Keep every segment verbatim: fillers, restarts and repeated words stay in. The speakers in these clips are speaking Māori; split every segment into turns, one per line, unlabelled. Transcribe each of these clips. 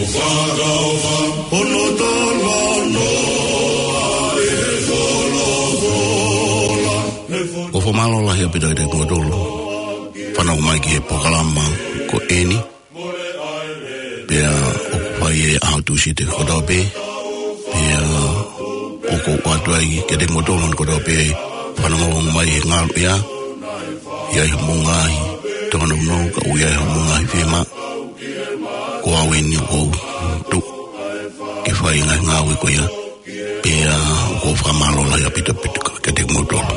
O fo malo la hia pita te kodolo. Pana o mai ki e pokalama ko eni. Pea o pai e autu si te kodope. Pea o ko watuai ke te kodolo ni kodope. Pana o mai e ngalu ia. Ia i mungai. Tona uno ka uia i mungai whima. Ko aweni o tu. Ke whai ngai ngawe ko ia. Pea o ko whamalo la hia pita pita ke te kodolo.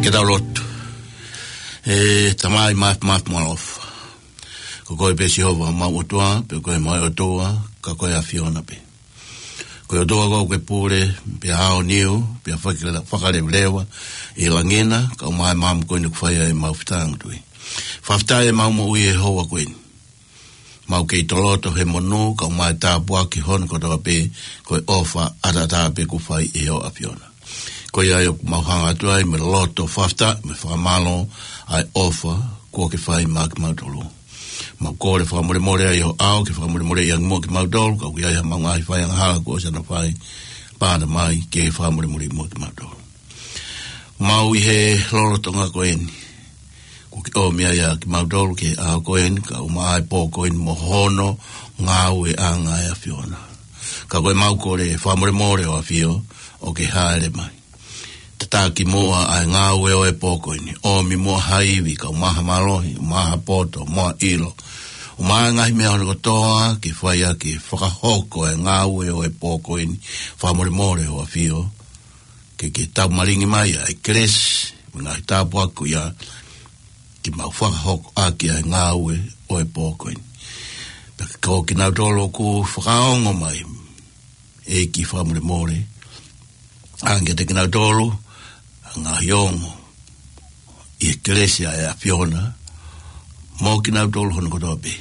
Ke tau lotu. E tamai maaf maaf malof. Ko koe pe Jehova mau otua, pe koe mai otua, ka koe a Fiona pe. Koe otua ko koe pure, pe hao niu, pe whakare lewa, e langena, ka mai maam koe nuk whaia e mau whitang tui. Whaftai e mau mo ui e hoa koe. Mau kei toloto he monu, ka mai tā pua ki hon ko toa pe, koe ofa ata tā pe ku whai e ho a Fiona. Koe ai o mau hanga atuai, me loto whafta, me whakamalo, ai ofa, kua ke whai maa ki mau tolu. Mau kore whakamore more ai ho au, ke whakamore more i ang mua ki mau tolu, ka kui ai ha mau ngai whai ang hala kua sana whai, pāna mai, ke whakamore more i mua ki mau tolu. Mau i he lolotonga koeni. Kuki o mea ia ki mau tolu ke a koeni, ka umai po koeni mo hono, ngau e anga e a Fiona. Ka koe mau kore whakamore more o a Fio, o ke haere mai. Tataki moa ai ngau e o e pokoini. O mi moa haiwi ka umaha malohi, umaha poto, moa ilo. Umaha ngahi mea hone kotoa, ki whaia ki whakahoko e ngau e o e pokoini. Whamore more o a Fio. Ke ke tau maringi mai ai kres, ngahi tāpu aku ia, ki mau whakahoko aki ai ngau e o e pokoini. Paka kau ki nau tolo ku whakaongo mai, e ki whamore more. Ange te ki nau tolo, ngā hiongo i eklesia e a Fiona mō ki nau tolu hono kotoa pe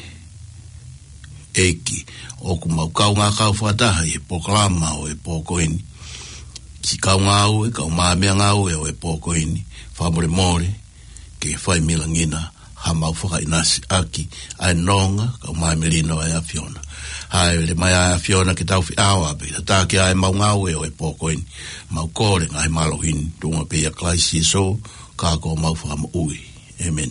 eki o ku mau kau ngā kau whataha i e poklama o e pōkoini si kau ngā ue kau māmea ngā ue o e pōkoini whamore more ke whai milangina ha mau whakainasi aki ai nonga kau māmelino e a Fiona hai le mai a Fiona ki tau whi awa pe ta ki ai mau ngā ue o e pōkoini mau kore ngai malohini tunga pe ia klaisi so ka ko mau whama ui. Amen.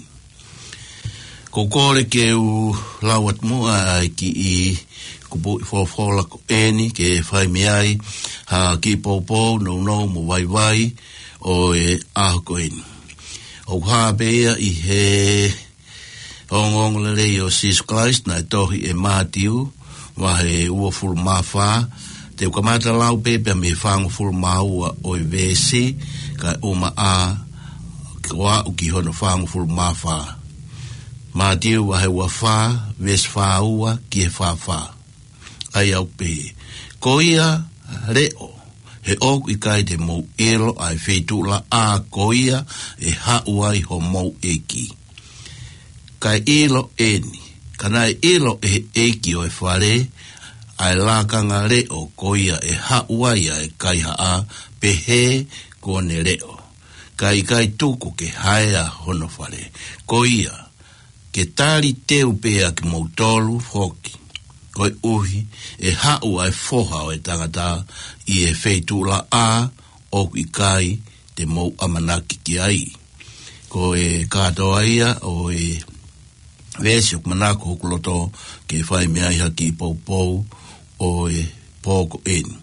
Ko kore ke u lawat mua ai ki i kupu i whawhawla ko eni ke whai miai ha ki popo no no mo wai wai o e aho ko eni. O haa pea i he ongong le rei o Jesus Christ na tohi e Mātiu wa he ua fulu mawha te ukamata lau pepe me whangu fulu maua o i vese ka uma a kwa uki hono whangu fulu mawha. Mātiu wa he ua wha, ves wha ua ki he wha wha. Ai au pe. Ko ia reo he oku i kai te mou elo ai whetu la a ko ia e hauai ho mou eki. Kai elo eni. Kanai elo e eki o e whare ai lākanga reo koia e hauaia e kai haa pehe kone reo. Kai kai tuku ke haea hono whare. Koia ke tāri teu pea ki mautolu hoki. Koi uhi e hau ai foha o e tangata i e wheitu la a o i kai te mau amanaki ki ai. Ko e katoa ia o e vesi o manako hukuloto ke whai mea iha ki pou pou o e pōko eni.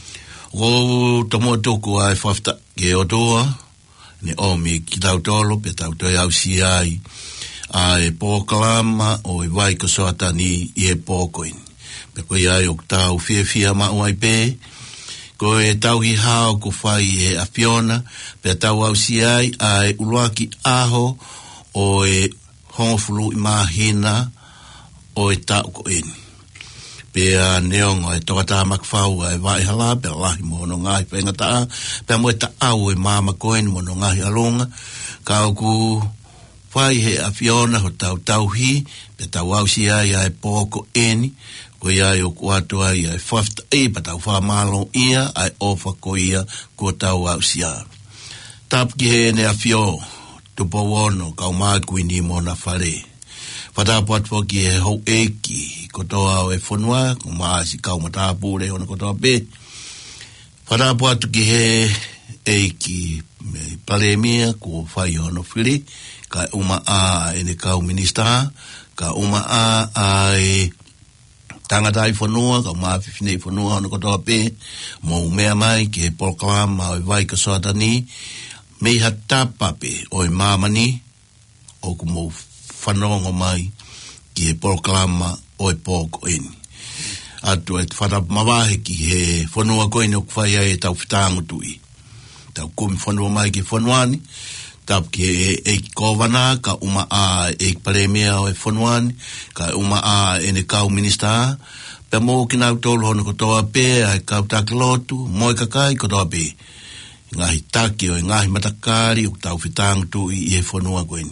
O tomo tuku ai whafta ke otoa, ne omi ki tau tolo, pe tau toi au si ai, a e pōkalama o e vai ka soatani i e pōko eni. Pe koe ai o tau fia fia mau ai pē, ko e tau hi hao ko whai e a Fiona, pe tau au si ai, a e uluaki aho o e hongofulu i mahina o e tau ko eni. Pea neongo e toka tā makwhau e vai hala, pea lahi mono ngahi whenga taa, pea moe ta au e māma koeni mono ngahi alonga, ka au ku whai he a Fiona ho tau tauhi, pea tau au si ai ai pōko eni, ko iai o kuatu ai ai whafta e, pa tau whamalo ia, ai ofa ko ia, ko tau au si ai. Tapki he ne a Fio, tupo wono, kau maa kuini mona whare. Whatapuat whoki e hou eki, kotoa o e whanua, ko maasi kau matapure ona kotoa pe. Whatapuat ki he eki me palemia, ko whai hono whiri, ka uma a ene kau minista, ka uma a a e tangata i whanua, ka maa whiwhine i whanua ona kotoa pe, mo mea mai ki he polklama o e vai ka soatani, mei ha tapape o e mamani, o ku mo whanongo mai ki he proklama o e pōko eni. Atu e whanap mawahe ki he whanua koine o kwhai e tau whitangu tui. Tau kumi whanua mai ki whanuani, tap ke e kovana ka uma a e premier o e fonuani ka uma a e ne kau minister pe mo ki nau tolu hono kotoa pe ai kau taklotu mo e kakai kotoa pe ngahi taki o ngahi matakari o tau fitang tu i e fonua koini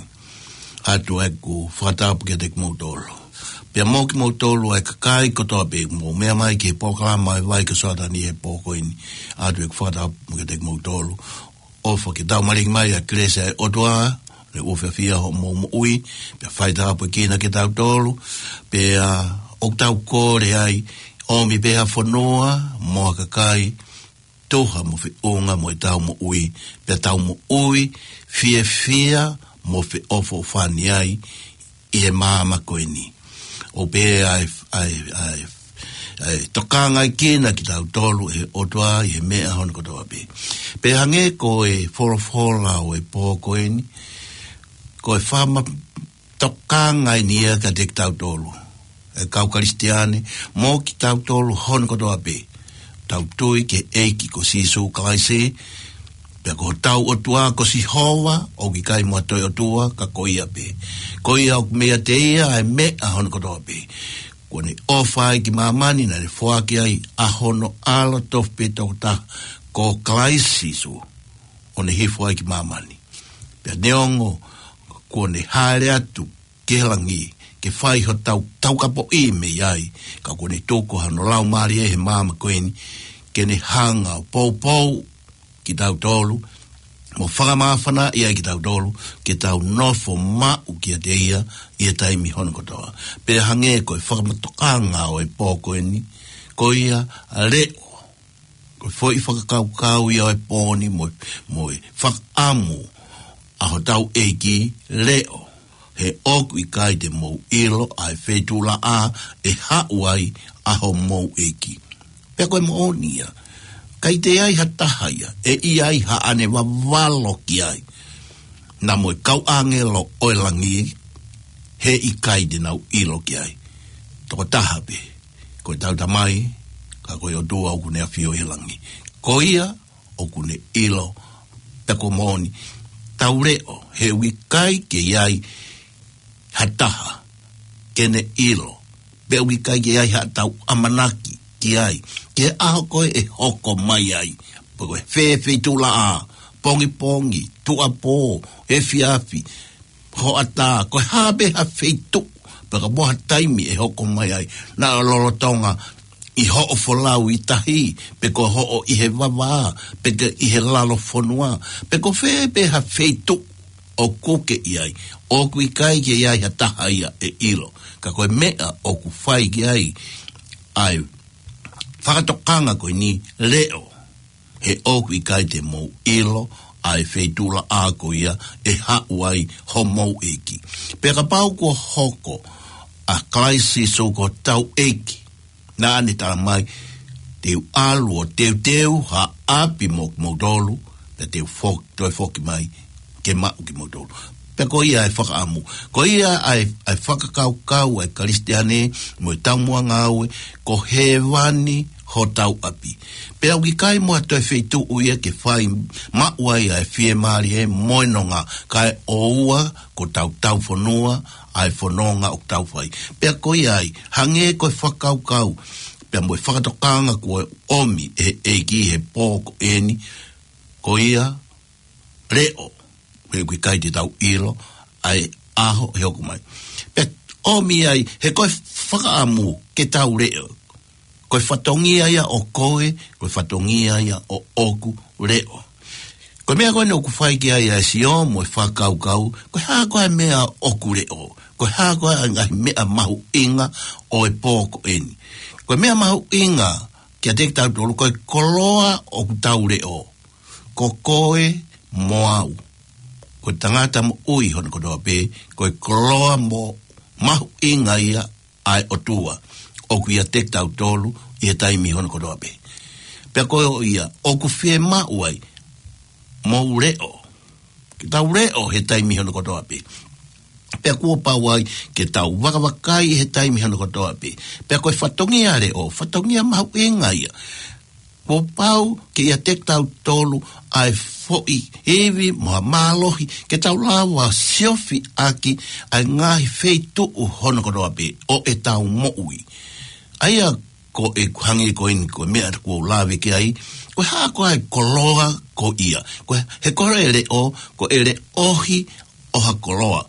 atu e ku whakatapu ke tek mo tolu pe mo ki mo tolu ai kakai kotoa pe mo mea mai ke pokala mai vai ka soata ni e poko ini atu e ku whakatapu ke tek mo tolu ofa ke tau maring mai a kresa e otoa le ufe fia ho mo mo ui pe whaita apu kina ke tau tolu pe a o tau kore ai o mi beha whanoa mo a kakai toha mo fe onga mo e tau mo ui pe tau mo ui fia fia mo fe ofo whani ai i he maama koini o pe ai ai ai ai tokanga i kina ki tau tolu e otoa i he mea hono kotoa pe pe hange ko e wholofola o e pō koini ko e whama tokanga i nia ka tek tau tolu e kau karistiane mo ki tau tolu hono kotoa pe tau tui ke eiki ko sisu kaise pe ko tau otua ko si hoa o ki kai mo toi otua ka koia pe koia o mea te ia e mea hono kotoa pe kone ofai ki mamani na le fuaki ai a hono ala tof pe tokta ko klaisisu o ne hifua ki mamani pe neongo kone haere atu ke langi ke whai ho tau tau kapo i me iai ka kone toko hano lau maari e he mama koeni ke ne hanga pou pou ki tau tolu mo whakamawhana iai ki tau tolu ke tau nofo mau ki a te ia i e taimi hono kotoa pe hange koe whakamatokanga o e pō koeni ko ia a leo koe foi whakakaukau ia o e pōni mo, mo e whakamu a ho tau eiki leo he oku i kai te mou ilo ai whetula a e hauai a ho mou eiki pe koe mo onia kai te ai ha tahaia e i ai ha ane wawalo ki ai na mo e kau angelo o e langi he i kai te nau ilo ki ai toko taha pe koe tau tamai ka koe o dua o kune a fio e langi ko ia o kune ilo pe ko moni tau reo he ui kai ke iai hataha kene ilo pe ui kai ke iai hatau amanaki ki ai ke aho koe e hoko mai ai koe whewhi tula a pongi pongi tua pō e fiafi ho ata koe habe ha wheitu pe ka moha taimi e hoko mai ai na lolotonga i ho o folau i tahi pe ko ho o i he wawa pe ke i he lalo fonua pe ko whebe ha wheitu o kuke i ai o kui kai ki ai ha taha ia e ilo ka koe mea o ku whai ki ai ai whakatokanga koe ni leo he oku i kai te mou ilo ai wheitula a koe ia e hauai ho mou eki. Peka pau ko hoko a klaisi so ko tau eki na ane tā mai teu alu o teu teu ha api mo modolu te teu fok, toi foki mai ke mau ki modolu. Pe ko ia ai whakaamu. Ko ia ai, ai whakakau kau ai karistiane mo i tau mua ngāue ko he wani ho tau api. Pe au ki kai mua toi wheitu uia ke whai mauai ai whie maari e moenonga kai oua ko tau tau whanua ai whanonga o tau whai. Pe ko ia ai hange ko whakau kau pe mo i whakatokanga ko omi e, e ki he pōko eni ko ia reo he kui kai te tau ilo ai aho he oku mai. Pe omi ai he koe whakaamu ke tau reo koe whatongia ia o koe, koe whatongia ia o oku reo. Koe mea koe ne oku whai ki ai ai si o mo e whakau kau, koe haa koe mea oku reo, koe haa koe ngai mea mahu inga o e pōko eni. Koe mea mahu inga kia teki tau tolu, koe koloa oku tau reo, ko koe moau. Koe tangata mo ui hono kodoa pe, koe koloa mo mahu inga ia ai o tua. Oku ia tek tau tolu, ia taimi hono kodoa pe. Pea koe o ia, oku whie mau ai, mou reo. Ke tau reo he taimi hono kodoa pe. Pea kua pau ai, ke tau wakawakai he taimi hono kodoa pe. Pea koe whatongia reo, whatongia mau e ngai ia. Ko pau ke ia te tau tolu ai foi evi mo malohi ke tau lawa siofi aki ai ngahi feitu u hono kodoa pe o e tau moui. Aia ko e hangi ko in ko mea ko lawe ke ai ko ha ko ai koloa ko ia. Ko he kore ele o ko ele ohi o ha koloa.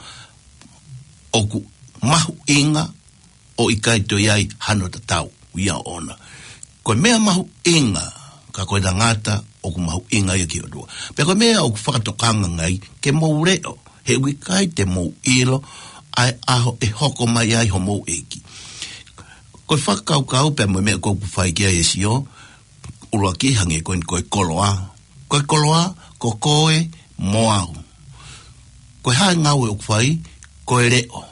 O ku mahu inga o ikai to iai hano tatau ia ona. Ko mea mahu inga, ka koe da ngata o ku mahu inga ia ki o dua. Pe ko mea o ku whakatokanga ngai, ke mou reo, he wikai te mou ilo, ai aho e hoko mai ai ho mou eki. Koe whakakau kau pe mo mea ko ku whai kia e si o, urua ki hange koe koe koloa. Koe koloa, ko koe moau. Koe hae ngau e o ku whai, koe reo.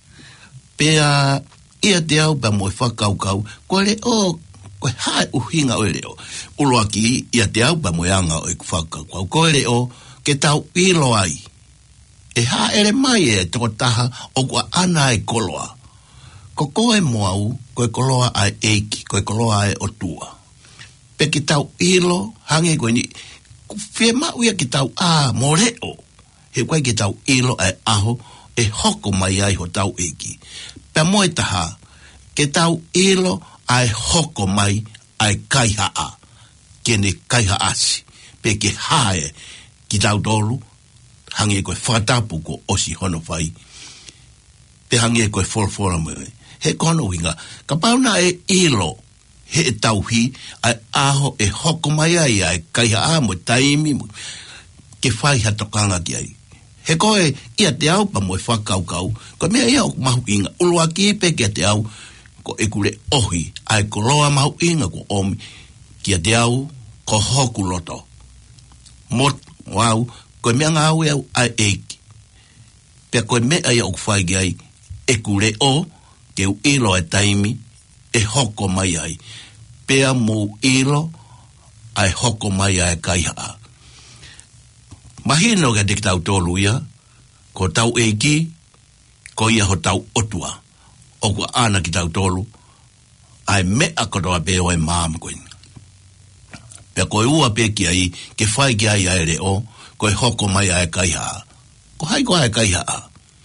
Pea ia te au pe mo e whakakau kau, koe reo, koe hae uhinga o reo. Uloa ki ia te au pa moeanga o e kufaka. Koe koe reo ke tau ilo ai. E ha ere mai e toko taha o kua ana e koloa. Ko koe moau, koe koloa ai eiki, koe koloa ai o tua. Pe ki tau ilo, hange koe ni, fie mau ia ki tau a mo reo. He koe ki tau ilo ai aho, e hoko mai ai ho tau eiki. Pe moe taha, ke tau ilo ai hoko mai ai kaihaa, kene kaihaa asi, pe ke hae ki tau tolu, hange koe whatapu ko osi hono whai, pe hange koe wholwhola mwe. He kono winga, ka pauna e ilo, he e tauhi, ai aho e hoko mai ai ai kaihaa mo taimi, ke whai hatokanga ki ai. He koe ia te au pa mo e whakau kau, koe mea ia o mahu inga, ulua ki pe ke te au, ko e kure ohi, ai ko loa mahu inga ko omi, kia te au, ko hoku loto. Mot, wau, koe mea ngā au e au ai eiki. Pea koe mea ia o kwhai ki ai, e kure o, ke u ilo e taimi, e hoko mai ai. Pea mou ilo, ai hoko mai ai kaihaa. Mahino ka te tau tolu ia, ko tau eiki, ko ia ho tau otua. O kua ana ki tau tolu, ai mea kotoa peo e māma koe. Pea koe ua pe ki ai, ke whai ki ai ai reo, koe hoko mai ai kaihaa. Ko hai ko ai kaihaa.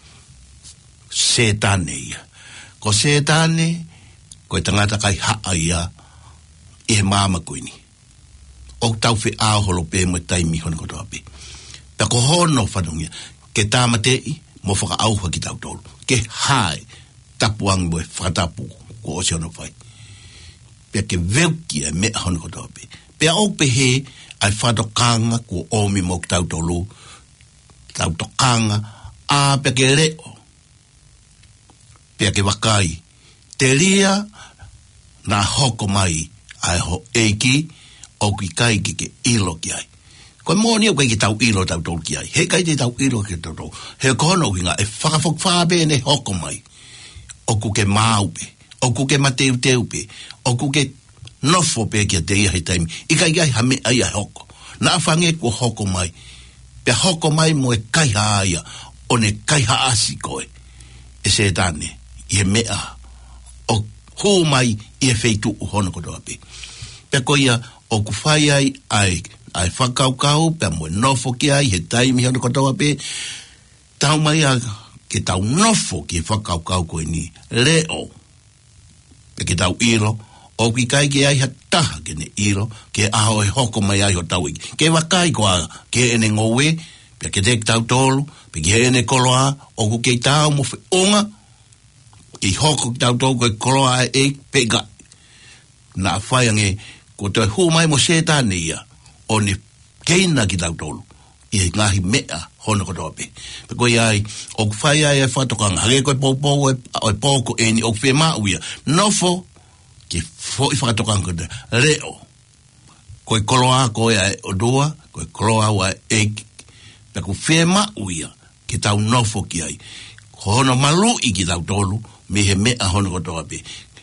Setane ia. Ko setane, koe tangata kaihaa ia, e māma koe ni. O tau whi āholo pe mo taimi hono kotoa pe. Pea ko hono whanungia, ke tāmatei, mo whaka auha ki tau tolu. Ke hai, tapuang mo e whatapu ko osi hono whai. Pea ke veuki e mea hono kotoa pe. Pea o pe he ai whatokanga ko omi mo ki tau tolu. Tau tokanga a pea ke reo. Pea ke wakai. Te ria na hoko mai ai ho eiki o ki kai ki ke ilo ki ai. Koe mōni o kai ki tau ilo tau tolu ki ai. He kai te tau ilo ki tau tolu. He kono ki ngā e whakafok whape ne hoko mai. O ku ke māupe, o ku ke mateu teupe, o ku ke nofo pe kia te ia he taimi. Ika iai ha me ai a hoko. Nā whange ko hoko mai. Pe hoko mai mo e kaiha aia, o ne kaiha asi koe. E se tane, i e mea, o hō mai i e feitu u hono kotoa pe. Pe ko ia, o ku whai ai, ai, ai whakaukau, pe mo e nofo ki ai, he taimi hono kotoa pe, tau mai a, ke tau nofo ki whakaukau koe ni reo. Pe ke tau iro, o ki kai ke ai ha taha ke ne iro, ke aho e hoko mai ai ho tau iki. Ke wakai ko a, ke ene ngowe, pe ke tek tau tolu, pe ke ene koloa, o ku ke tau mo whi onga, ke hoko ki tau tolu koe koloa e pe ga. Na whaiange, ko te hu mai mo setane ia, o ne keina ki tau tolu, i he ngahi mea, hono kotoa pe. Pe koe ai, o kwhai ai e whatokanga, hage koe pōpō e pōko e ni o kwhe mauia. Nofo, ke fo i whakatokanga koe reo. Koe koloa koe ai o dua, koe koloa wa eiki. Pe koe whe mauia, ke tau nofo ki ai. Hono malu i ki tau tolu, me he mea hono kotoa pe.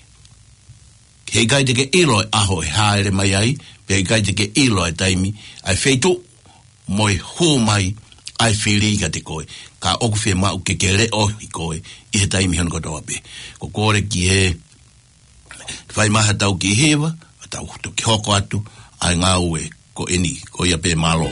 He kai te ke ilo e aho e haere mai ai, pe he kai te ke ilo e taimi, ai feitu, mo e hu mai, ai whiriga te koe, ka oku whi mau ke ke reo i koe, i he taimi hana kotoa pe. Ko kore ki he, whai maha tau ki hewa, tau ki hoko atu, ai ngā ue ko eni, ko ia pe malo.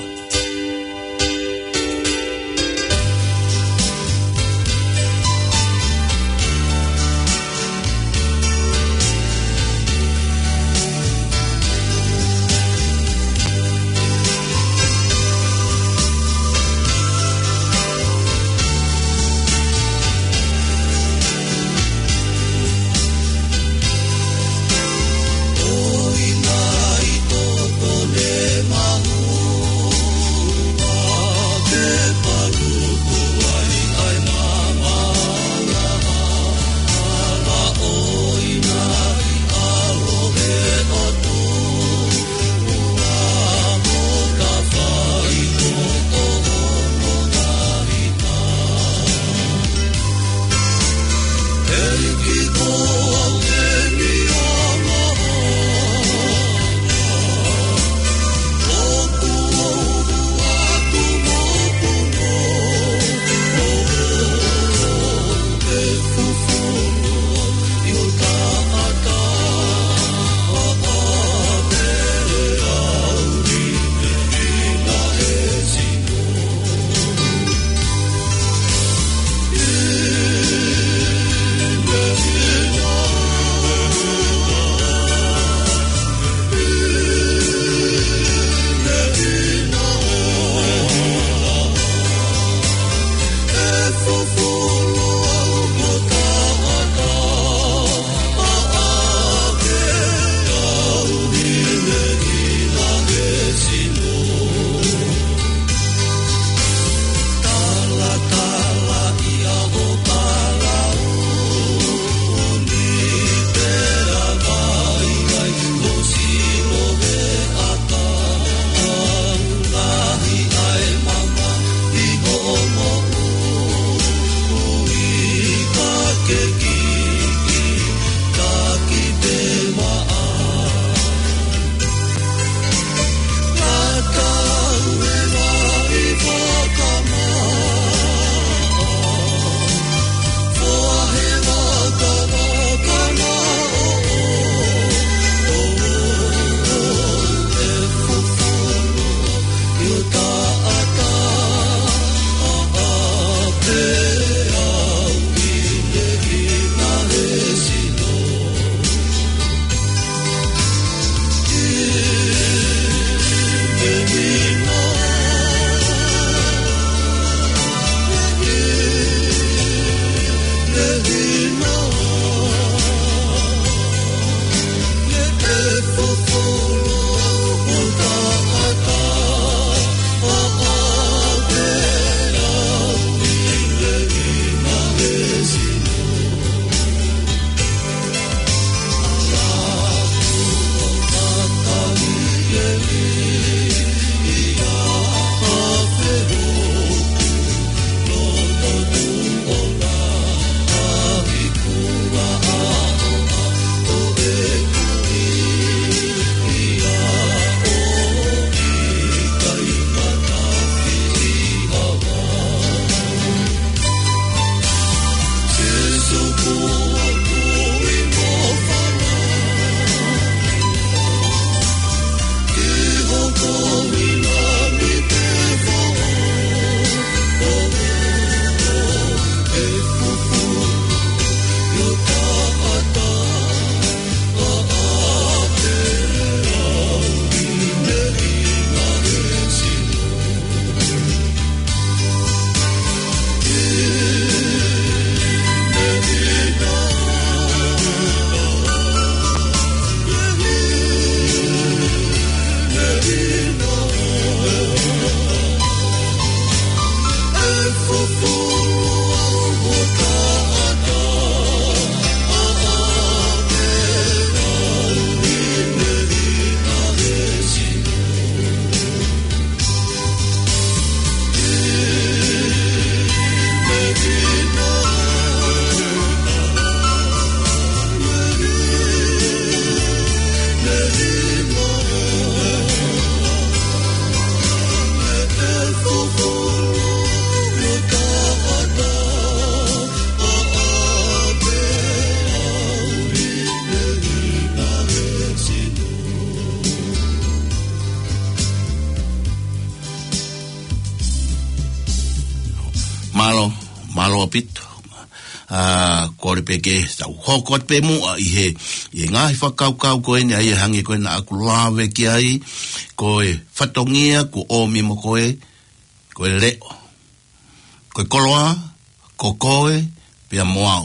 malo, malo pito. Ah, kore peke tau hokot pe mu i he i ngahi whakaukau koe ni ai hangi koe na aku lawe ki ai koe whatongia ko omi mo koe koe leo koe koloa ko koe pia moau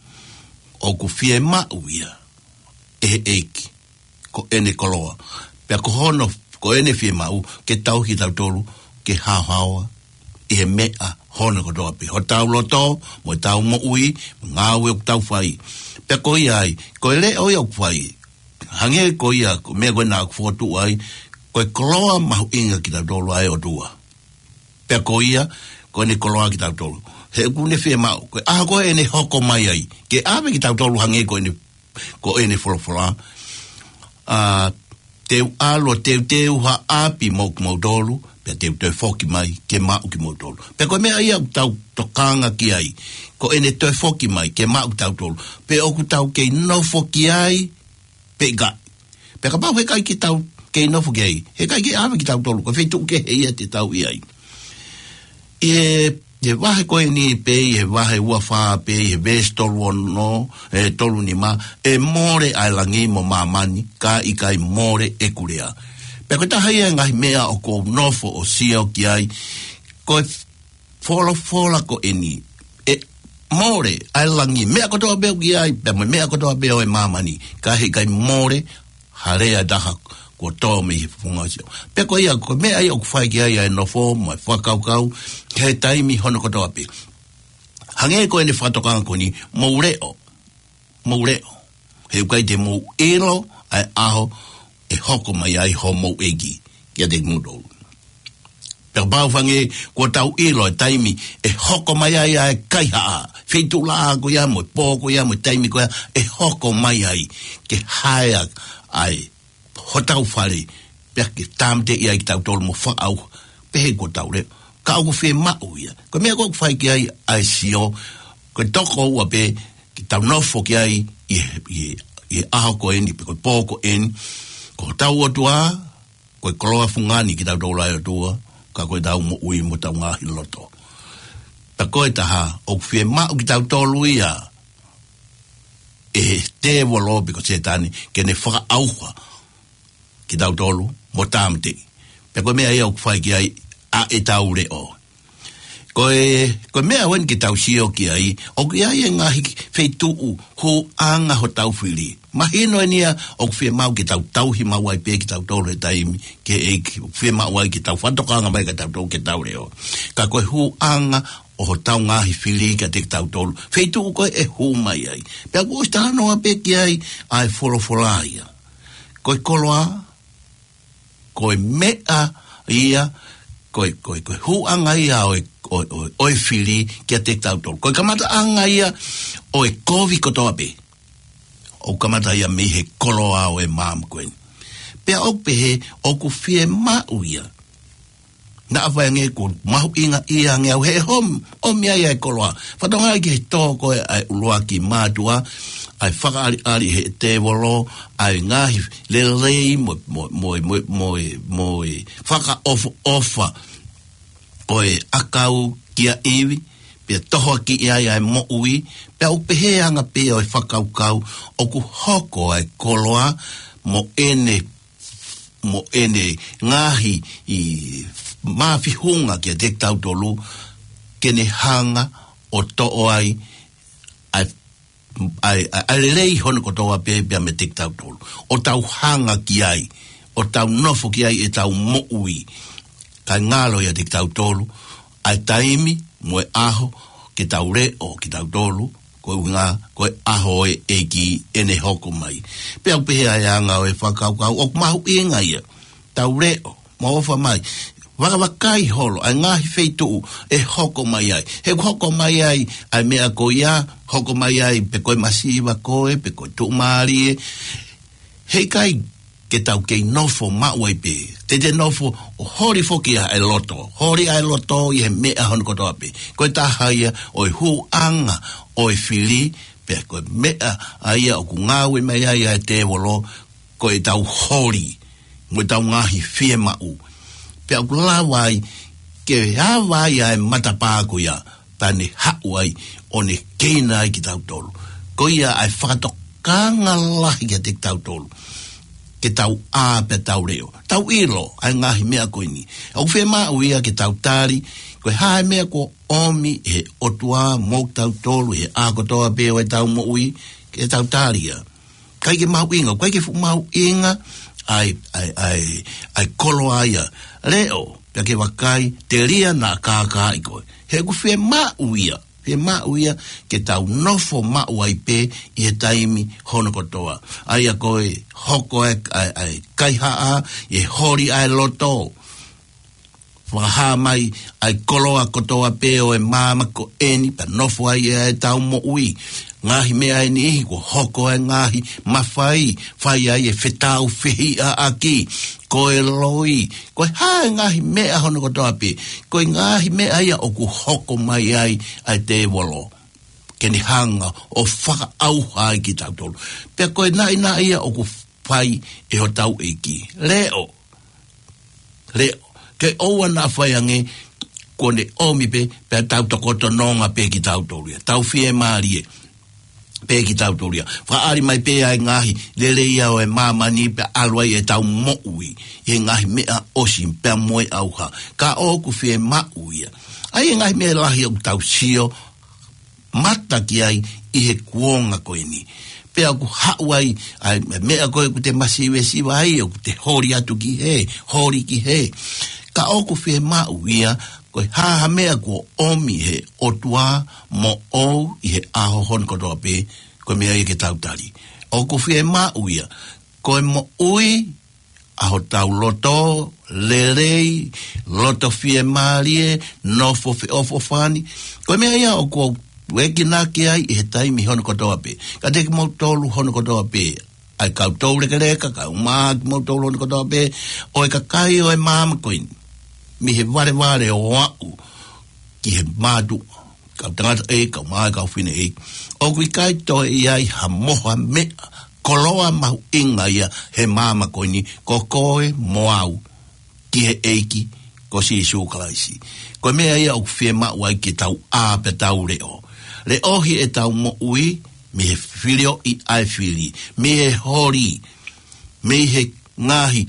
o ku fie mau ia e eiki ko ene koloa pia ko hono ko ene fie mau ke tau ki tau tolu ke hahawa i he mea hono ko doa pe ho tau loto mo tau mo ui ngawe o tau fai pe ko ai ko le o yo fai hange ko ia ko me go na foto ai ko kloa ma inga ki tau dolo ai o dua pe ko ia ko ni kloa ki tau dolo he ku ne fe ma ko a ko ene hoko mai ai ke ave ki tau dolo hange ko ni ko ene folo folo a te alo te te ha api mo mo dolo pe te te foki mai ke mau ki mo tolu pe ko me ai au tau tokanga ki ai ko ene te foki mai ke mau tau tolu pe o ku tau ke no foki ai pe ga pe ka pau he kai ki tau ke no foki ai he kai ki ave ki tau tolu ko fe tu ke he te tau i ai e e wahe ko ni pe e wahe ua fa pe e vestol no e tolu ni ma e more ai langi mo mamani ka i kai more e kurea Peko ta haia ngai mea o ko nofo o sio ki ai, ko fola fola ko eni, e more ai langi, mea kotoa beo ki ai, pe mea kotoa beo e mamani, ka he kai more, harea daha ko tō me hi funga sio. Peko ia, ko mea ai o kufai ki ai ai nofo, mai whakaukau, he taimi hono kotoa pe. Hange ko ene whatokanga ko ni, moureo, moureo, he ukai te mou ero, ai aho, e hoko mai ai homo egi kia te mudo. Pea bau whange kua tau ilo e taimi e hoko mai ai ai kai haa. Whetu laa ko ia mo, pō ko ia mo, taimi ko ia e hoko mai ai ke haea ai hotau whare pea ke tamte ia ki tau tolu mo whaau pehe ko tau reo. Ka au ko whe mau ia. Ko mea ko whai ki ai ai sio ko toko ua pe ki tau nofo ki ai i, i, i aho ko eni pe ko pō ko eni ko tau o tua, koe koloa fungani ki tau dola o tua, ka koe tau mo ui mo tau ngahi loto. Ta koe taha, o kuwhie mau ki tau tolu ia, e te walo piko se tani, ke ne whaka auha ki tau tolu, mo tamte. Pe koe mea ia o kuwhai ki ai, a e tau re o. Koe, koe mea wen ki tau sio ki ai, o ki ai e ngahi feituu, hu anga ho tau whiri. Mahino e nia, o kuwhia mau ki tau tauhi mau ai pe ki tau tolu e taimi, ke e kuwhia mau ai ki tau whatokanga mai ka tau tolu ke tau reo. Ka koe hu anga o ho tau ngahi whiri ka te tau tolu. Feituu koe e hu mai ai. Pea koe stano a pe ki ai, ai folo folaia. Koe koloa, koe mea ia, koe, koe, koe hu anga ia o e oi oi oi fili ki te tau tolu. Koe kamata anga ia o e kovi kotoa pe. O kamata ia me he koloa o e mam koe. Pea o pehe o ku fie mau ia. Na awai nge ko mahu inga ia nge au he hom o mea ia e koloa. Whatonga ki he tōko e ai ulua ki mātua, ai whakaari ari he te wolo, ai ngahi lelei mo mo mo mo mo mo whaka ofa ofa o e akau kia iwi, pia tohoa ki ia ia e mo ui, pia upehe anga pia o e whakaukau, o ku hoko ai koloa, mo ene, mo ene ngahi i mawhihunga kia te tau tolu, kene hanga o to'o ai, ai, ai, ai lei hono ko toa pia pia me te tau tolu. O tau hanga ki ai, o tau nofo ki ai e tau mo ui, kai ngalo ia te tau tolu, ai taimi, moe aho, ke tau re o ke tau tolu, koe ngā, koe aho e e ki ene hoko mai. Pea upehe ai anga o e whakaukau, o mahu inga ia, tau re o, maofa mai, wakawakai holo, ai ngahi feituu, e hoko mai ai. He hoko mai ai, ai mea ko ia, hoko mai ai, pe koe masiwa koe, pe koe tumari e, hei kai, ke tau kei nofo mauai pe. Te te nofo o hori foki a e loto. Hori a e loto i he mea hono kotoa pe. Koe tahaia o e hu anga o e fili pe koe mea aia o ku ngawe mai aia e te wolo koe tau hori. Moe tau ngahi fie mau. Pe au lawai ke hawai a e matapako ia. tane hauai o ne keina ai ki tau tolu. Ko ia ai whakatokanga lahi ki te tau tolu. Ke tau a pe tau reo. Tau ilo, ai ngahi mea koe ni. Au whea maa uia ke tau tari, koe hae mea ko omi he otua mō tau tolu, he a kotoa peo e tau mo ui, ke tau tari ia. Kai ke mau inga, kai ke fu mau inga, ai, ai, ai, ai kolo aia. Leo, pia ke wakai, te ria na kākā i koe. He ku whea maa uia. He mau ia ke tau nofo mau ai pe i he taimi hono kotoa. Ai a koe hoko e ai, ai kaihaa i hori ai loto. Whaha mai ai koloa kotoa pe o e mama ko eni pa nofo ai e tau mo ui. Ngahi mea e ni ko hoko e ngahi mawhai. Whai ai e whetau whihi a aki. Koe loi, koe hae ngahi mea hono kotoa pe, koe ngahi mea ia o ku hoko mai ai ai te wolo. Keni hanga o whaka auha ai ki tau tolu. Pea koe nai na ia o ku whai e ho tau eiki. Leo, leo, ke oua na whai ange, kone omi pe, pea tau tokoto nonga pe ki tau tolu. Tau fie maarie. Pe ki tau toria. Whaari mai pe ai ngahi, lele ia o e mamani pe alwai e tau moui. E ngahi mea osim pe moe auha. Ka oku fie mauia. Ai e ngahi mea lahi o tau sio, mata ki ai i he kuonga koe ni. Pe aku hauai, ai mea koe ku te masiwe siwa ai, o ku te hori atu ki he, hori ki he. Ka oku fie mauia, koe haha mea ko omi he otua mo ou i he aho hon kotoa pe, koe mea i ke tautari. O ko fie maa uia, koe mo ui, aho tau loto, lerei, loto fie maarie, nofo fe ofo fani, koe mea ia o ko weki naki ai i he taimi hon kotoa pe. Ka teki mo tolu hon kotoa pe, ai kau tau reka reka, kau maa ki mo tolu hon kotoa pe, o e kakai o e mama koini. Mi he ware ware o wau ki he mātu kau tangata e, kau maa kau whine e. O kui kai toi i ai ha moha mea koloa mahu inga ia he māma koini ko koe moau ki he eiki ko si sūkalaisi. Ko mea ia o whie mau ai ki tau a pe tau reo. Le ohi e tau mo ui mi he whirio i ai whiri. Mi he hori. Mi he ngahi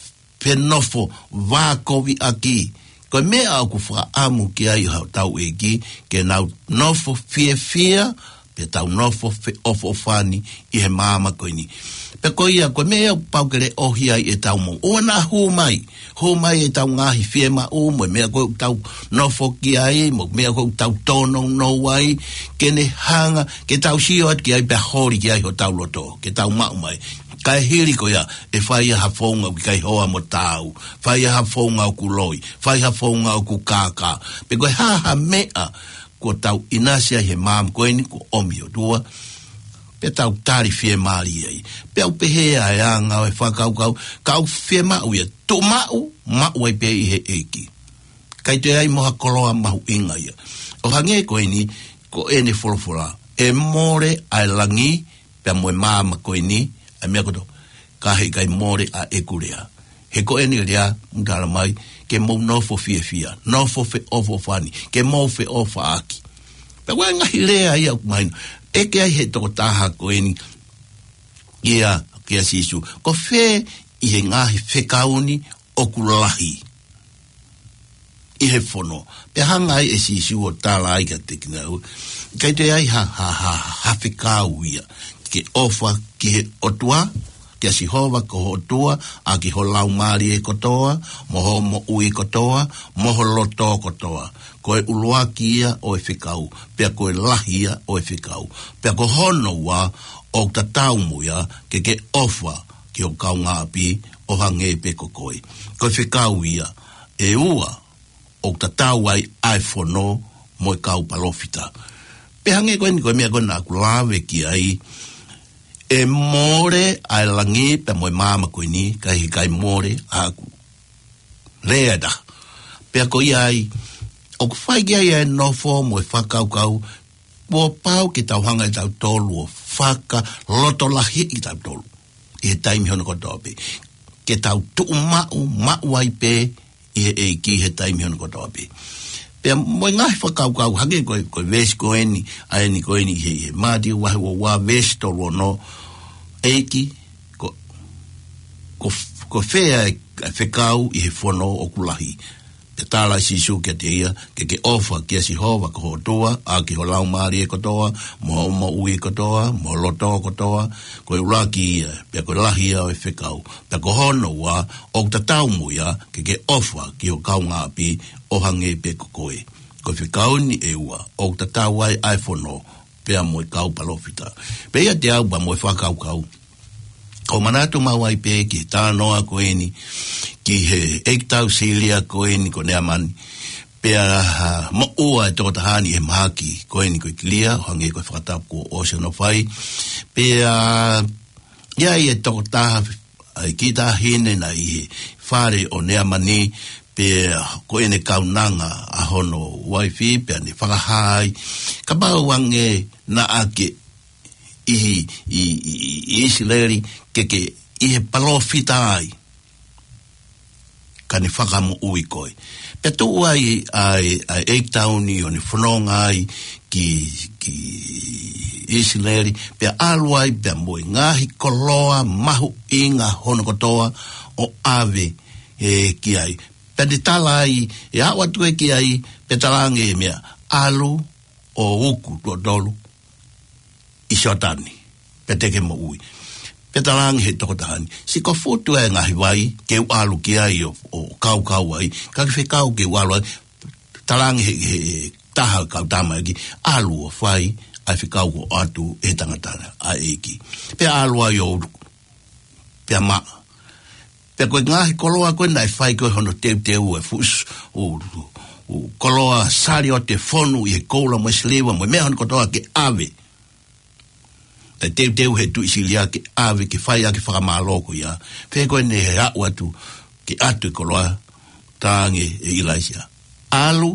penofo vākovi aki. Koe mea au ku wha amu ki ai hau tau eki, ke nau nofo fie fia, pe tau nofo fe ofo fani i he māma koe ni. Pe koe ia, koe mea paukere ohi ai e tau mou. Oa nā hū mai, hū mai e tau ngahi fie ma u, mo mea koe tau nofo ki ai, mo mea koe tau tono no ai, ke ne hanga, ke tau sio at ki ai pe hori ki ai ho tau loto, ke tau mau mai. Kai hiri ko ia, e whai ha whaunga ki kai hoa mo tāu, whai ha whaunga o ku loi, whai ha whaunga o ku kākā. Pe koe haha mea, ko tau inasia he māma koe ni, ko omi o tua, pe tau tāri fie māri ai. Pe au pehea e anga o e whakau kau, kau fie mau ia, tō mau, mau ai pe i he eki. Kai te ai moha koloa mahu inga ia. O hange koe ni, ko ene wholofora, e more ai langi, pe moe māma koe ni, a mea koto, ka hei kai more a ekurea. He ko eni rea, mkara mai, ke mou nofo fie fia, nofo fe ofo fani, ke mou fe ofo aki. Pe wai ngahi rea ia kumaino, eke ai he toko taha ko eni, ia, kia sisu, ko fe i he ngahi fe kauni o kulahi. I he fono. Pe hanga ai e sisu o tala ai ka tekinau, kai te ai ha, ha, ha, ha fe kau ia. Ke ofa ki he otua, ke si hova ko otua, a ki ho lau maari e kotoa, moho mo ui kotoa, moho loto kotoa. Koe ulua ki ia o e whikau, pea koe lahia o e whikau. Pea ko hono wa o ta taumu ia, ke ke ofa ki o kau ngā api, o hange pe ko koe. Koe whikau ia, e ua, o ta tau ai ai whono, mo e kau palofita. Pe hange koe ni koe mea koe nā kulawe ki ai, e more ai langi pe moe mama koe ni, kai kai more aku. Lea da. Pea ko iai, o ku whai ki ai e nofo mo e whakau kau, mo pau ki tau hanga i tau tolu, o whaka loto lahi i tau tolu. I he taimi hono kotoa pe. Ke tau tuu mau, mau ai pe, i he e ki he taimi hono kotoa pe. Pea mo ngai whakaukau hake koe koe vesi ko eni, a eni ko eni he he māti wahi wa wā vesi toro no eiki ko ko ko whea e whekau i he whono o kulahi. Te tāla si su ke te ia, ke ke ofa kia si hova ko ho toa, a ki ho lau maari e kotoa, mo mo ui kotoa, mo loto kotoa, ko i uraki ia, pia ko lahi au e whekau. Pia ko hono wa, o ta tau mu ia, ke ke ofa ki ho kau ngāpi, o hange pe ko koe. Ko whekau ni e ua, o ta tau ai ai whono, pia mo i kau palofita. Pia te au ba mo i whakau kau. Ko manatu mawai pe ki tānoa ko eni, ki he eiktau silia ko eni ko nea mani. Pea uh, mo ua e tō tahani e mahaki ko eni ko i kilia, hange ko i whakatau ko Ocean of Whai. Pea iai e tō taha ai ki tā hine na i he whare o nea mani, pea ko ene kaunanga a hono waifi, pea ni whakahai. Ka pau wange na ake i i i isileri ke ke i he palofita ai ka ni whakamu ui koe. Pe tu ai ai ai eiktauni o ni whanonga ai ki ki isileri pe aluai pe moi ngahi koloa mahu inga hono kotoa o ave e ki ai. Pe ni tala ai e awa tue ki ai pe talange e mea alu o uku tuo dolu i shotani, pe teke mo ui. Pe talangi he toko tahani. Si ko futu e ngahi wai, ke u alu ki ai o, o kau kau ai, ka ki whekau ke u alu ai, talangi he, he taha kau tama eki, alu o whai, ai whekau ko atu e tangatana a eki. Pe alu ai o pe ma. Pe koe ngahi koloa koe nai whai koe hono teu teu e fus, o, o koloa sari o te whonu i he koula mo eslewa, mo mea hono kotoa ke ave. E teu teu he tu isilia ke ave ke whai ake whakamāloko ia. Whea koe ne he hau atu ke atu e koloa tānge e ilaisia. Alu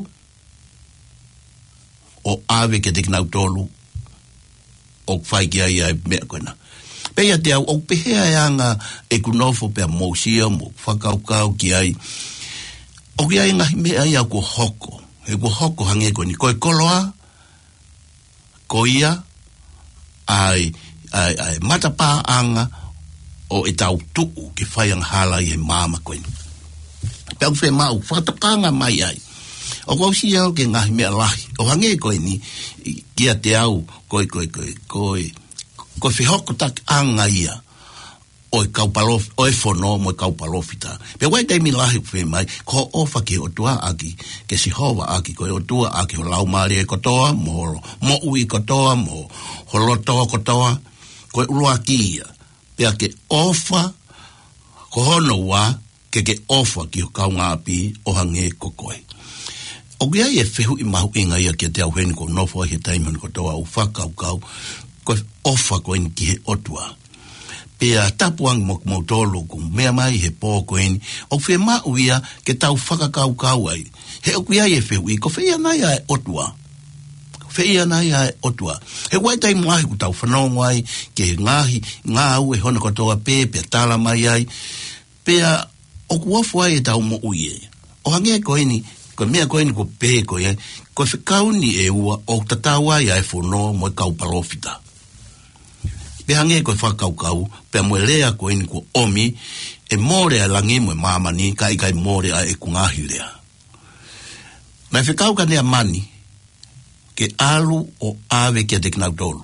o ave ke te kinau tolu o whai ki ai ai mea koe na. Pea te au o pehea e anga e kunofo pea mousia mo whakaukau ki ai. O ki ai ngahi mea ia ko hoko. E ko hoko hange koe ni koe koloa, ko ia, ai ai ai matapa anga o e tau tuu ke whai ang hala i he māma koe. Pau whe mau, whakatapanga mai ai. O kau si au ke ngahi mea lahi. O hange koe ni, kia te au, koe koe koe koe, koe whihoko tak anga ia, o e kaupalofi, o e whono mo e kaupalofita. Pea wai teimi lahi whe mai, ko ofa ke o tua aki, ke si hova aki, ko e o tua aki o laumari e kotoa, mo, mo ui kotoa, mo holotoa kotoa, ko e urua ki ia. Pea ke ofa, ko hono wa, ke ke ofa ki o kaunga api, o hange kokoe. O kia e whehu i mahu inga ia kia te au heni ko nofo he taimani kotoa, u whakau kau, ko ofa ko eni ki he otua. Pea tapuang mo mautolo ku mea mai he pōko eni, o whe mau ia ke tau whakakau kau ai. He o kia e whehu i, ko whea nai ai otua. Whea nai ai otua. He waitai mwahi ku tau whanongo ai, ke ngahi, ngā au e hona kotoa pē, pea tala mai ai. Pea o kuofu ai e tau mo ui e. O hange ko eni, ko mea ko eni ko pē ko ai, ko whikau ni e ua o tatau ai ai whono mo e kau palofita. Pe hange koe whakaukau, pe moe lea koe ni ko omi, e more a langi moe mamani, kai kai more a e kungahi lea. Mai whikau ka nea mani, ke alu o ave kia te kinau tolu.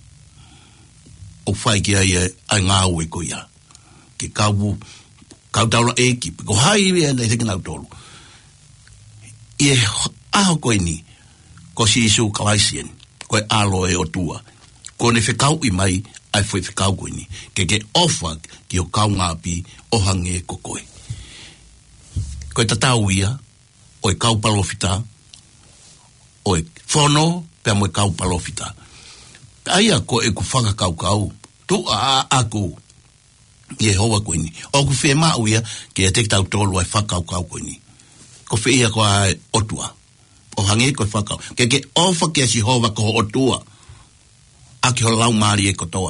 O whai ki ai ai ngā ue ko ia. Ke kau, kau taula eki, ko hai rea nei te kinau tolu. I e aho koe ni, ko si isu kalaisien, koe alo e o tua. Ko ne whikau i mai, ai foi whikau koe ni, ke ke ofa ki o kau ngāpi o hange ko koe. Koe tatau ia, o e kau palofita, o e whono, pia mo e kau palofita. Aia ko e ku whakakau kau, tu a aku, i e hoa koe ni. O ku whee mau ia, ke e te tau tolu ai whakau kau koe ni. Ko whee ia ko ai otua, o hange koe whakau. Ke ke ofa ke si hova ko otua, aki ho lau maari e kotoa.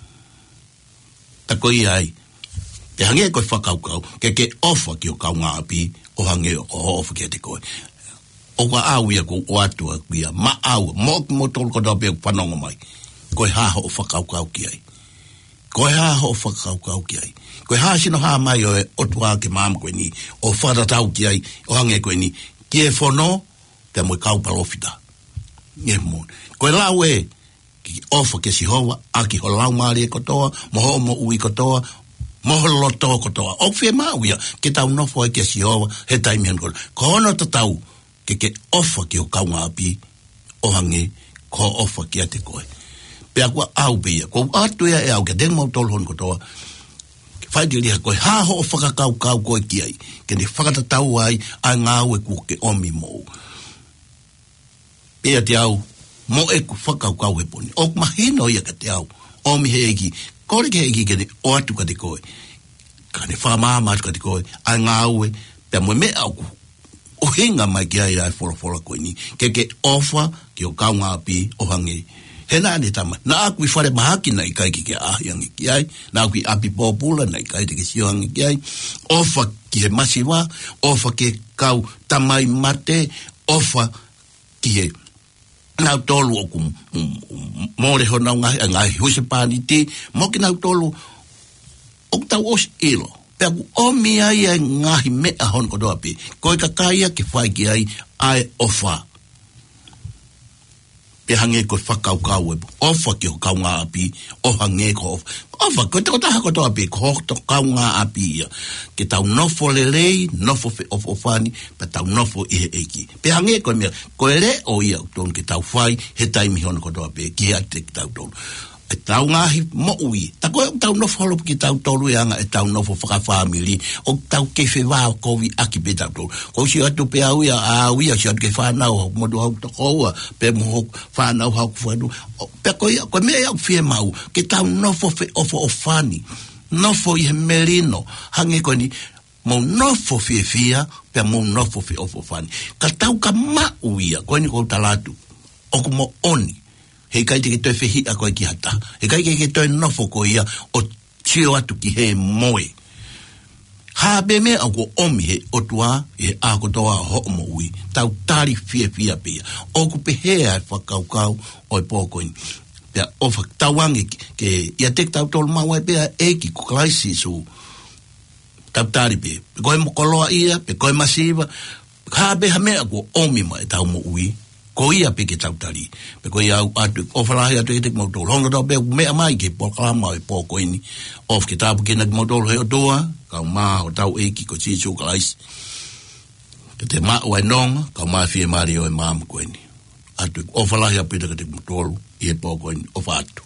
Ta koi ai, te hange koe whakaukau, ke ke ofa ki o kau ngā api, o hange o ofa ki te koe. o ka au ia ko o atua kia ma au mo mo tol ko da be panongo mai ko ha ho whakau kau ki ai ko ha ho whakau kau ki ai ko ha sino ha mai o o tua ke mam ko ni o whara tau ki ai o hange ko ni ki e fono te mo kau palofita ye mo ko la we ki ofa ke si hoa a ki ho lau mari ko toa mo ho mo ui ko toa mo ho lo to ko toa o fe ma uia ke tau no fo ke si hoa he taimi han ko ko no ta tau ke ke ofa ki o kaunga api o hange ko ofa ki ate koe pe akua au pe ia ko atu ia e au ke deng mo tol hon ko toa fai di lia koe ha ho whaka kau kau koe ki ai ke ne whakata tau ai a ngā ue ku ke omi mo pe te au mo e ku whakau kau he poni o mahino ia ka te au omi he eki kore ke eki ke ne o atu ka te koe ka ne whamama atu ka te koe a ngā ue pe mo me au ku o hinga mai ki ai ai whola whola koe ni ke ke ofa ki o kaunga api o hange he nā ne tama nā akui whare mahaki nei kai ki ke ahiangi ki ai nā akui api pōpula nei kai te ke siohangi ki ai ofa ki he masiwa ofa ki kau tamai mate ofa ki he nau tolu o ku mōre ho nau ngahi ngahi huse pāni te mo ki nau tolu o tau os ilo pe aku omi ai ai ngahi mea hon ko doa pe koe ka kaia ke whai ki ai ai ofa pe hange ko whakau kau e ofa ki ho kaunga api o hange ko ofa ofa ko te kotaha ko doa pe ko to kaunga api ia ke tau nofo lelei nofo fe of ofani pe tau nofo i he eki pe hange ko mea ko ele o ia ton ke tau whai he taimi hon ko doa pe ki ate ki tau ton e tau ngahi mo ui ta koe tau nofo holo ki tau tolu e anga e tau nofo whaka family o tau kefe wao kovi aki pe tau tolu ko si atu pe au ia a uia si atu ke whanau modu hau tokoua pe mo whanau hau kuwhanu pe koe koe mea iau fie mau ke tau nofo fe ofo ofani nofo i he merino hange koe ni mo nofo fie fia pe mo nofo fe ofo ofani ka tau ka ma uia koe ni kou talatu o kumo oni he kai te ke toi whihi a koe ki hata. He kai ke ke toi nofo ko ia o tio atu ki he moe. Ha be me au ko omi he otua he a ko toa ho mo ui. Tau tari fia fia pia. O ku pe he a whakau kau o i pōkoini. Pea o whaktawangi ke ia tek tau tolu maua e pia e ki ko klaisi su. Tau tari pe. Pe koe mo koloa ia, pe koe masiva. Ha be ha me a ko omi ma e tau mo ui. Ko ia pe ke tau tari. Pe ko ia atu, o whalahi atu e te kmautoru. Honga tau pe mea mai ke pokalama e pōkoini. Of ke tāpu ke na kmautoru he o toa, kau maa o tau eki ko chichu kalaisi. Ke te maa o e nonga, kau maa fie maari o e maa mkoini. Atu, o whalahi atu e te kmautoru i e pōkoini, o whātu.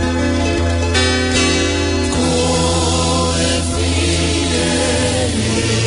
Go,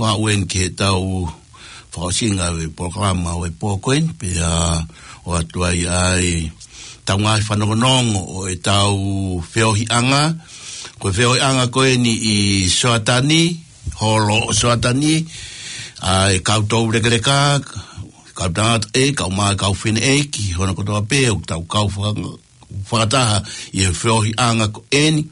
wa wen ke tau whakasinga we programa we pōkoen, pia o atuai ai tau ngai whanongonongo o e tau whiohianga, koe whiohianga koe ni i Soatani, holo o Soatani, ai kautou rekereka, kautangat e, kau mai kau whine e, ki hona kotoa pē, o tau kau whakataha i e whiohianga ko eni,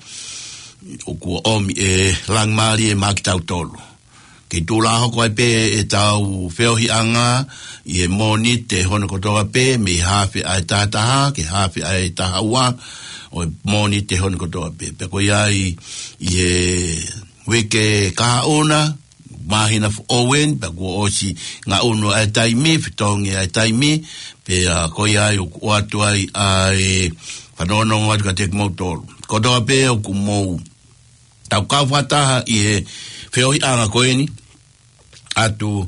o kua omi e langmari e maki tau tolu. Ke tūla hoko ai pē e tau whiohianga i e moni te hona kotoa pē, me hawhi ai tātaha, ke hawhi ai tahaua, o e moni te hona kotoa pē. Pe koe ai i e weke kahaona, mahina fu owen, pe koe osi ngā unu ai taimi, fitongi ai taimi, pe uh, koe ai o atu ai ai whanonongo atu ka te kumoutoro. Kotoa pē o kumou tau kawhataha i e whiohianga koe ni, atu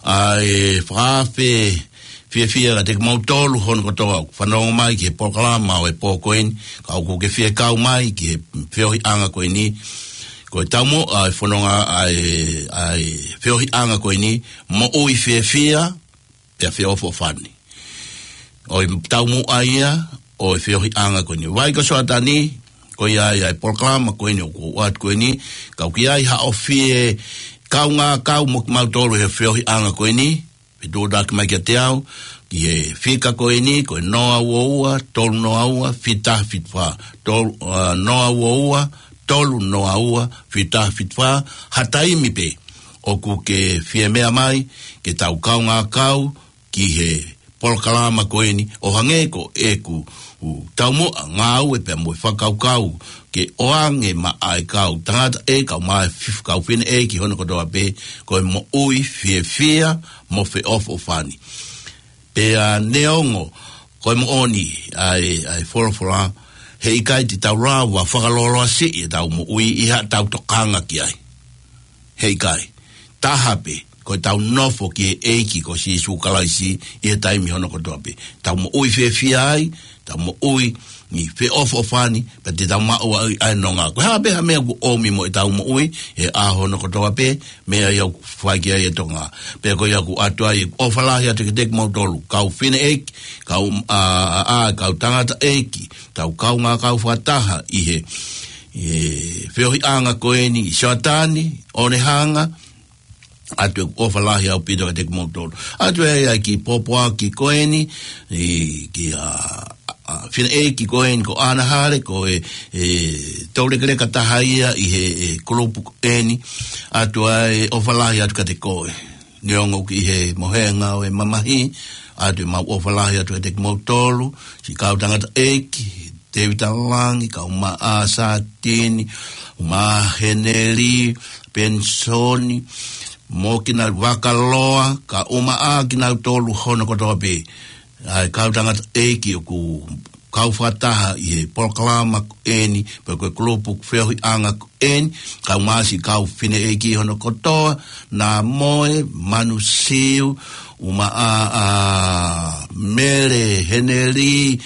ai whawhe fia fia te kumoutoro hon kotoa whanongo mai ki he pokalama o e pōkoeni, ka uko ke fia kau mai ki he whiohianga koe ni, koe taumo ai whanonga ai, ai whiohianga koe ni, mo ui fia fia, pia fia ofo whani. O i taumo aia, o e whiohianga koe ni. Wai ko Soatani, koe ai ai pokalama koe ni, o ko wat koe ni, kau ki ai ha o fie, kau ngā kau mo mautoro he whiohianga koe ni, pe tōda ki mai kia te au, ki he whika koe ni, koe noa ua, tolu noa ua, whita whitwha, uh, noa ua, tolu noa ua, whita whitwha, hataimi pe, o ku ke whie mea mai, ke tau kau ngā kau, ki he polokalama koe ni, o hange ko e ku, u tau moa ngā au e pia moe whakau kau, ke oange ma ai kau, tangata e kau mai whif kau whine e ki hona kotoa pe, koe mo ui whie whia, mo whi ofo whani. Pe a neongo, koe mo oni, ai, ai whorofora, he ikai ti tau rāwa whakaloroa si, e tau mo ui iha tau tokanga ki ai. He ikai, tahape, koe tau nofo ki e eiki ko si sukalaisi, i e taimi hona kotoa pe. Tau mo ui whie whie ai, tau mo ui, ni whi ofo whani, pa te tau mao ai ai nonga. Koe haa beha mea ku omi mo e tau mo ui, e aho no kotoa pe, mea iau whaiki ai e tonga. Pea koe iau ku atua i ofalahi atu ke tek mau tolu. Kau whine eiki, kau a a kau tangata eiki, tau kau ngā kau whataha i he, e whiohi anga koe ni, Soatani, one hanga, atu e ofalahi au pito ke tek mau tolu. Atu e ai ki popoa ki koe ni, ki a... Uh, whina e ki koe ko ana hare ko e, e taure kere ka tahaia i he e, kolopu eni atu ai ofalahi atu ka te koe neongo ki he mohenga o e mamahi atu e mau ofalahi atu ka te kimoutolu si kau tangata eki David Alangi kau ma a Satini ma Heneri Pensoni mo kina wakaloa ka uma a kina tolu hono kotoa pe ai kau tangata eki o ku kau whataha i he polokalama eni, pe koe kolopu whiohi anga eni, kau masi kau whine eki hono kotoa, nā moe, manu siu, uma a, a mere, heneri,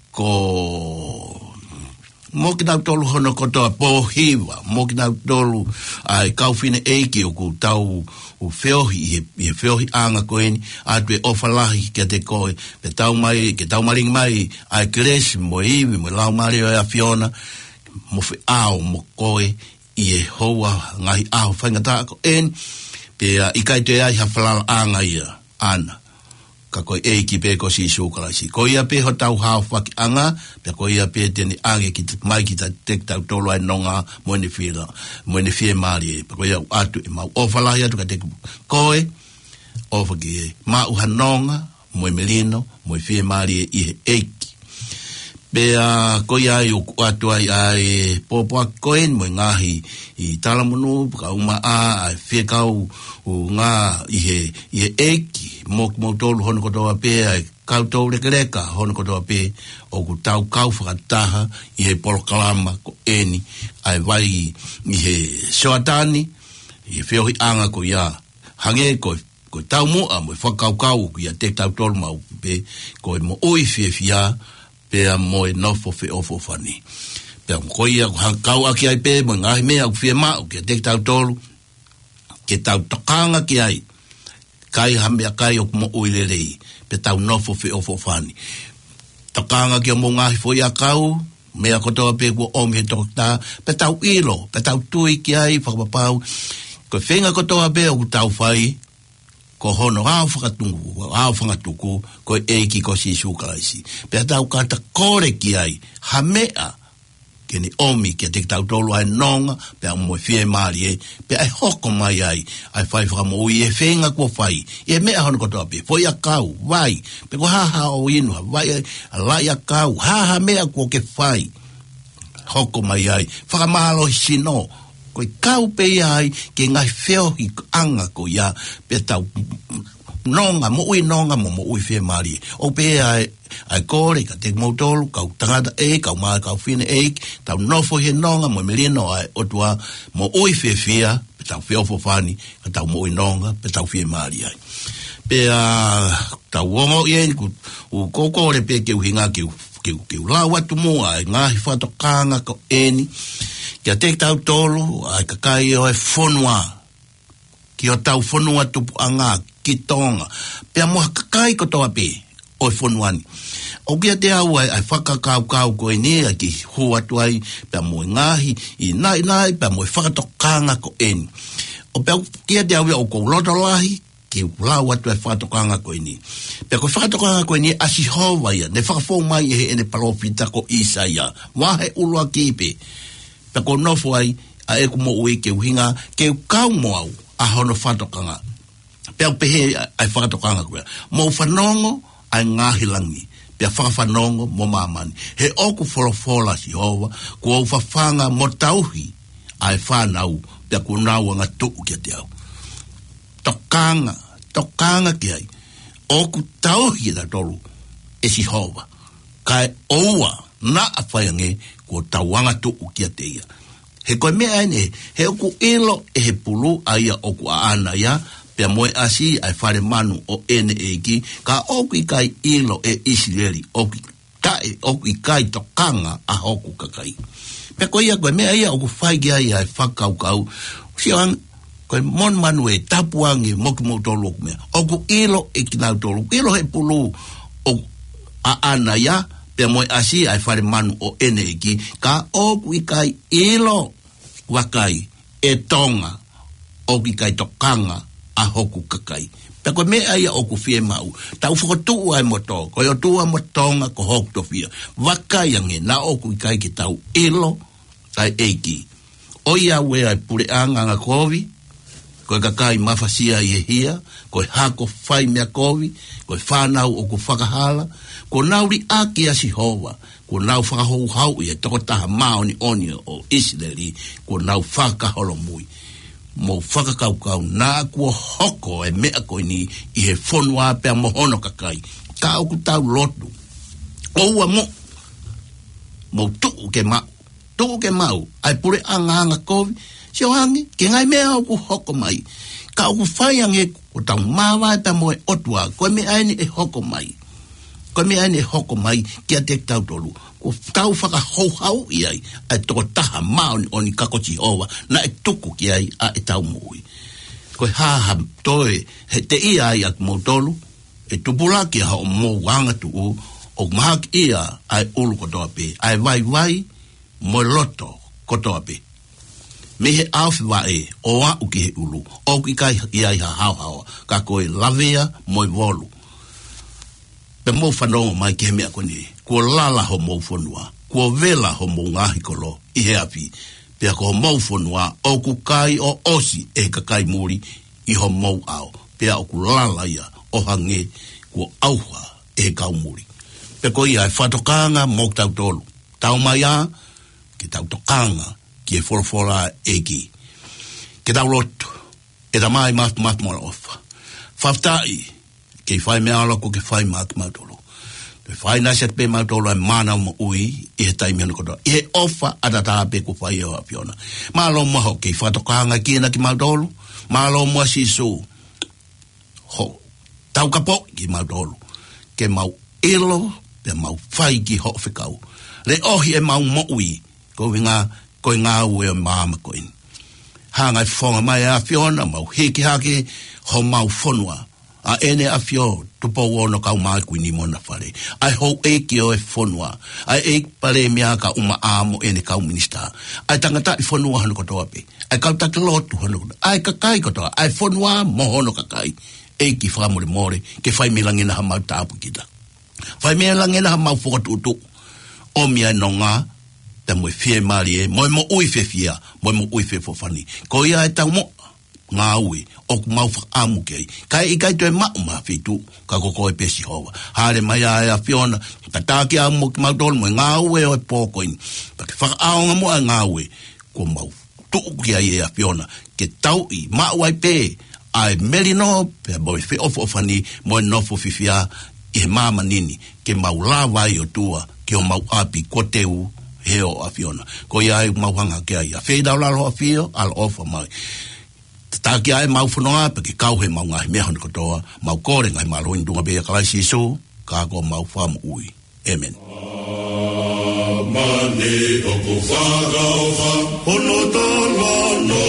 ko... Mo ki nau tolu hono kotoa pōhiwa, mo ki nau tolu ai kau whine eiki o ku tau o whiohi, i he whiohi anga koeni, atu e ofalahi kia te koe, pe tau mai, ke tau maringi mai, ai keresi mo iwi, mo lau mari o ea Fiona, mo whi ao mo koe, i e hoa ngahi ao whaingataa ko eni, pe uh, ikai te ai hawhalala anga ia, ana. Ka koe eiki pe ko si sukalaisi. Ko ia pe ho tau hao whaki anga, pe ko ia pe tene age ki mai ki ta tek tau tolo ai nonga moene whira, moene whie maari e. Pe ko ia atu e mau ofalahi atu ka te koe, ofa ki e mau hanonga, moe melino, moe whie maari e i he eiki. Pe a ko ia i atu ai ai popoa koen, moe ngahi i talamunu, ka uma a, ai whie kau o ngā i he, i he eiki, mok mo tolu hono kotoa pe ai kau tau reka reka hono kotoa pe o ku tau kau whakataha i he polokalama ko eni ai vai i he Soatani i he whiohi anga ko ia hange ko ko tau mua mo whakau kau ko ia te tau tolu mau pe ko mo oi whie whia pe a mo e nofo whi ofo whani pe a ko ia kau aki ai pe mo ngahi mea ku whie mau ki a te tau tolu ke tau tokanga ki ai, kai hamea kai o mo uilelei, pe tau nofo fe ofo fani. Tokanga ki o mo ngahi fo ia kau, mea kotoa pe kua omi he tokta, pe tau ilo, pe tau tui ki ai, whakapapau, ko whenga kotoa pe o tau whai, ko hono hao whakatungu, hao whangatuku, ko eiki ko si sukaraisi. Pe tau kata kore ki ai, hamea, keni omi ki a te tau tolu ai nonga, pe a mo fie maari e, pe ai hoko mai ai, ai whai whakamo ui e whenga kua whai, e mea hono kotoa pe, foi a kau, vai, pe ko haha o inua, vai a lai a kau, haha mea kua ke whai, hoko mai ai, whakamahalo hi sino, ko i kau pe ai, ke ngai wheo hi anga ko ia, pe tau nonga, mo ui nonga, mo mo ui fie maari e, o pe ai, ai kore, ka te mautolu, kau tangata e, kau maa, kau whine e, tau nofo he nonga, mo melino ai, otua, mo ui fie fia, pe tau whio fofani, ka tau mo ui nonga, pe tau fie maari ai. Pe a, tau wongo i e, u kokore pe ke uhinga ke u, ke u, ke u lau atu mua, ai ngahi whato kanga ko eni, kia te tau tolu, ai kakai o e whonua, ki o tau whonua tupu anga, ki tonga, pe a moha kakai ko toa pe, o e whonuani. O kia te au ai, ai whakakau kau ko e nea ki hua tuai, pe a moe ngahi, i nai nai, pe a moe whakatokanga ko eni. O pe kia te au o kou loto lahi, ki lau atu e whakatokanga ko eni. Pe ko whakatokanga ko eni, asi hova ia, ne whakafou mai e he ene palopita ko isa ia, wahe ulua kipe, pe ko nofo ai, a e kumo ui ke uhinga, ke kau mo au, a hono whakatokanga. Pe au pehe ai whakatokanga ko ia. Mo whanongo, ai ngahi langi, pia whakawhanongo mo mamani. He oku wholofola si hova, kua uwhawhanga mo tauhi, ai whanau, pia kunau anga tuku kia te au. Tokanga, tokanga ki ai, oku tauhi da tolu, e si hova. Kai oua, na a whayange, kua tauanga tuku kia te ia. He koe mea ene, he oku ilo e he pulu aia oku a ana ia, pia moe asi ai whare manu o ene eki, ka oku i kai ilo e Israeli, oku kai, oku i kai tokanga a hoku kakai. Pia koe ia koe mea ia oku whaigi ai ai whakau kau, siang koe mon manu e tapuangi moki mautolu oku mea, oku ilo e kinau tolu, ilo he pulu o a ana ia, pia moe asi ai whare manu o ene eki, ka oku i kai ilo wakai e tonga, oku i kai tokanga a hoku kakai. Pe koe mea ia oku fie mau. Tau whakotuu ai moto. Koe o tua motonga ko hoku to fia. Wakai ange na oku i kai ki tau ilo tai eiki. O ia we ai pure anga nga kovi. Koe kakai mawhasia i e hia. Koe hako whai mea kovi. Koe whanau oku whakahala. Ko nauri aki a Sihova. Ko nau whakahou hau i e toko taha mao ni oni o Israeli. Ko nau whakaholo mui. Mo whakakaukau nā kua hoko e mea koe ni i he whonua pia mohono kakai. Ka oku tau lotu. Oua mo. Mo tuku ke mau. Tuku ke mau. Ai pure anga anga kovi. Si o hangi. Ke ngai mea oku hoko mai. Ka oku whaiange o tau mawa pia moe otua. Koe mea aini e hoko mai. Koe mea aini e hoko mai kia te tau tolu. Ko tau whaka hou hau i ai, ai toko taha mao ni oni kakoti hoa, na e tuku ki ai a e tau mui. Koe haha toe, he te ia ai ak mautolu, e tupula ki ha o mou wanga tu u, o mahak ia ai ulu kotoa pe, ai vai vai, mo loto kotoa pe. Me he awhi wa e, o wa uki he ulu, o ki kai i ai ha hau hawa, ka koe lavea moi volu. Pe mou whanonga mai ki he mea koni, kua lala ho mou whanua, kua vela ho mou ngahi kolo, i he api, pia ko mou whanua, o ku kai o osi e kakai muri, i ho mou au, pia o ku lala ia, o hange, kua auha e kau muri. Pia ko ia e whatokanga mou tau tolu, tau mai a, ki tau tokanga, ki e wholawhola e ki. Ki tau lotu, e ta mai matu matu mora ofa. Whaftai, ke whai mea alako ke whai matu mautolo. Ke whai naset pe mautolo e mana mo ui i he taimi anu kotoa. I he ofa atata pe ku whai eo apiona. Malo maho ke whatokanga ki ena ki mautolo. Malo mua sisu. Ho. Tau kapo ki mautolo. Ke mau ilo pe mau whai ki ho whikau. Le ohi e mau mo ui. Ko winga, ko ngā ue o māma koini. hanga fonga mai a fiona mau heke hake ho mau fonua a ene a fio tupo wono ka uma kuini mona fare ai ho e ki o e fonua ai e pare mia ka uma amo ene ka minista ai tangata i fonua hano kotoa pe ai ka ta lotu hano ai ka kai kotoa ai fonua mo hono ka kai e ki fa more more ke fai milangina ha mau tapu kita fai milangina ha mau fotu o mia nonga ta mo fie mari e mo mo ui fe fia mo mo ui fe fofani ko ia e ta mo nga ui o mau fa amu kei kai i kai te ma ma fitu ka ko ko e pesi hova hare mai a fiona ta ta ki amu ki mau dol mo nga ui o poko in pa ke fa aonga mo nga ui ko mau tu ki ai e fiona ke tau i ma wai pe ai melino pe boy fe of ofani mo no fo fifia e mama nini ke mau la vai o tua ke o mau api ko teu heo a fiona ko ia e mau hanga ke ai a fe da la lo fio al ofa mai ta ki ai mau fonoa pe ke kau he mau ngai me hon ko toa mau kore ngai malo indunga be kala siso ka ko mau fam ui amen mani o ko faga o fa ono to lo no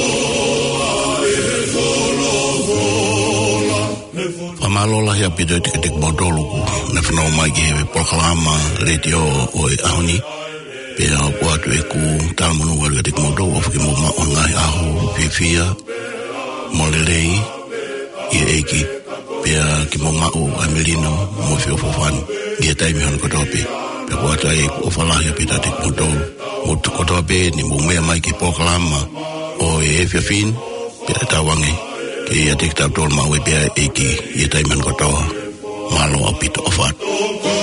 Pamalola hea pido te te modolo na fino mai ke programa radio o auni pe a poatu e ku tamono wa te modolo of ke mo ma ongai aho fifia molelei e eki pe a ke mo ma o amelino mo fio fofan ge tai mi han ko topi pe poatu e o fala hea pido te modolo mo to ko topi ni mo me mai ke programa o e fifin pe ta wangi ia tik tap tol ma we bia eki ia tai man ko to malo apito ofat